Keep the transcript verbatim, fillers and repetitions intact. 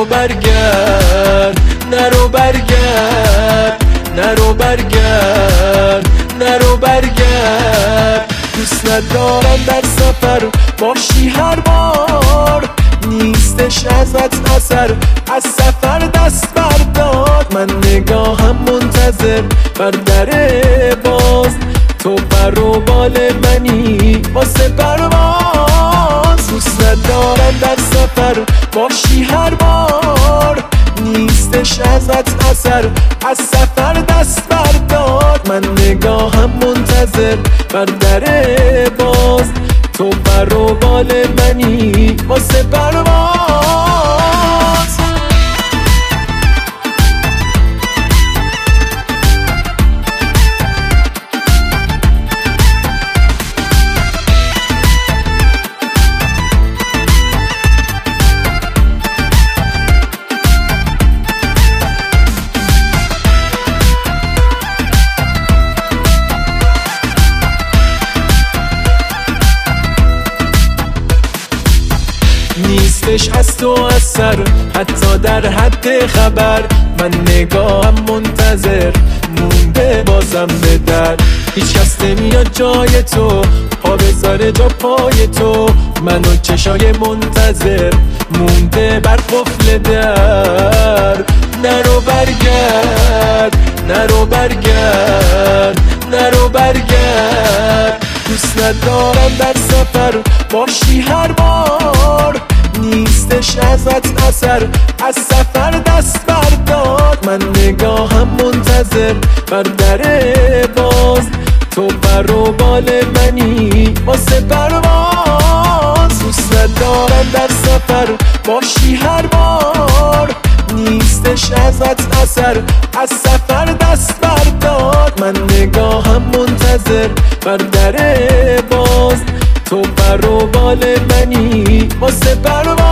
نرو برگرد نرو برگرد نرو برگرد نرو برگرد دوست ندارم در سفر باشی هر بار نیستش ازت اثر از سفر دست بردار من نگاهم منتظر بر در باز تو پر و بال منی واسه پرواز دوست ندارم در سفر باشی هر بار نیستش ازت اثر از سفر دست بردار من نگاهم منتظر بر در باز تو پر و بال منی واسه پرواز نیستش از تو اثر حتی در حد خبر من نگاهم منتظر مونده بازم به در هیچ کس نمیاد جای تو پا بذاره جا پای تو من و چشای منتظر مونده بر قفل در نرو برگرد نرو برگرد نرو برگرد دوست ندارم در سفر باشی هر بار نیستش ازت اثر از سفر دست بردار من نگاهم منتظر بر در باز تو پر و بال منی واسه پرواز دوست ندارم در سفر باشی هر بار نیستش ازت اثر از سفر دست بردار من نگاهم منتظر بر در باز تو پر و بال منی واسه پرواز